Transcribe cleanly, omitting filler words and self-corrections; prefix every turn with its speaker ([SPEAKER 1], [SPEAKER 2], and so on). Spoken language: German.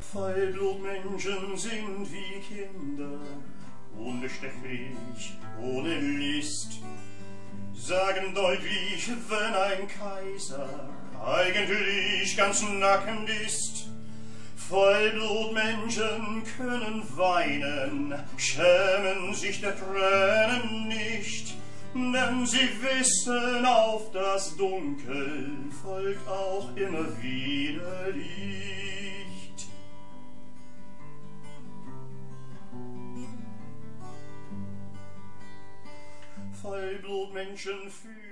[SPEAKER 1] Vollblutmenschen sind wie Kinder, unbestechlich, ohne List, sagen deutlich, wenn ein Kaiser eigentlich ganz nackend ist. Vollblutmenschen können weinen, schämen sich der Tränen nicht, denn sie wissen, auf das Dunkel folgt auch immer wieder Licht. Vollblutmenschen fühlen